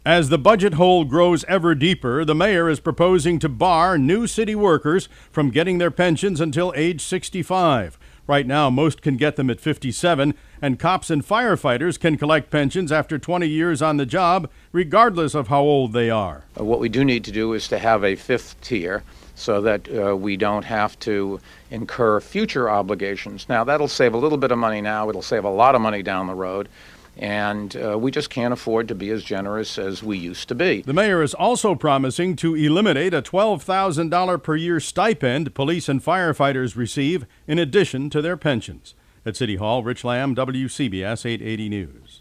As the budget hole grows ever deeper, the mayor is proposing to bar new city workers from getting their pensions until age 65. Right now, most can get them at 57, and cops and firefighters can collect pensions after 20 years on the job, regardless of how old they are. What we do need to do is to have a fifth tier so that we don't have to incur future obligations. Now, that'll save a little bit of money now. It'll save a lot of money down the road. And we just can't afford to be as generous as we used to be. The mayor is also promising to eliminate a $12,000 per year stipend police and firefighters receive in addition to their pensions. At City Hall, Rich Lamb, WCBS 880 News.